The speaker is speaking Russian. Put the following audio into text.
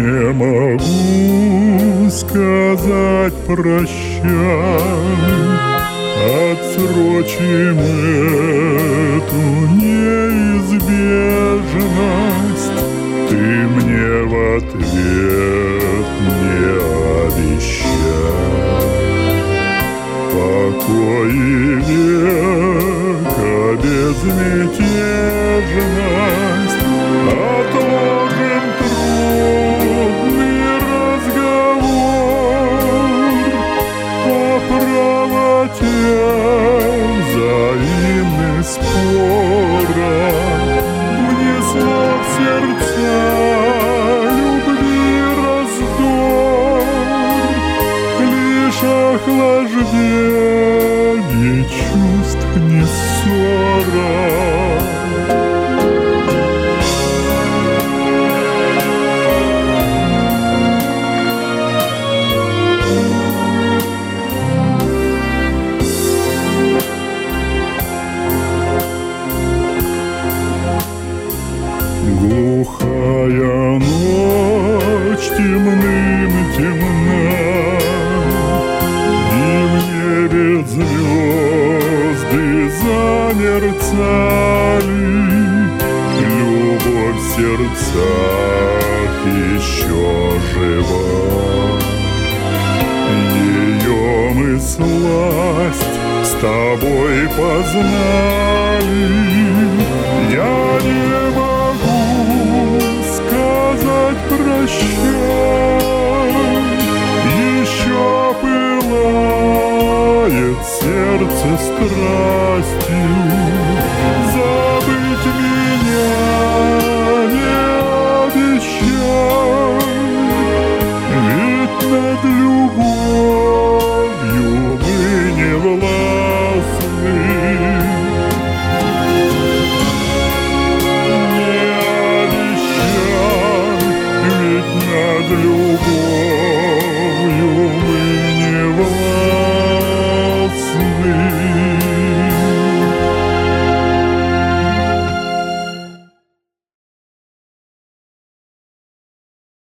не могу сказать прощай. Отсрочим эту неизбежность. Ты мне в ответ не обещай. Покой и века безмятежность. Отложим трудный разговор о правоте взаимных споров. Мне слов сердца любви раздор, лишь охлаждение чувств, не ссора. Глухая ночь темным темна, и в небе звезды замерцали. Любовь в сердцах еще жива, ее мы сласть с тобой познали. Я не могу сказать прощай, еще пылает сердце страстью. Забыть меня не обещай, ведь над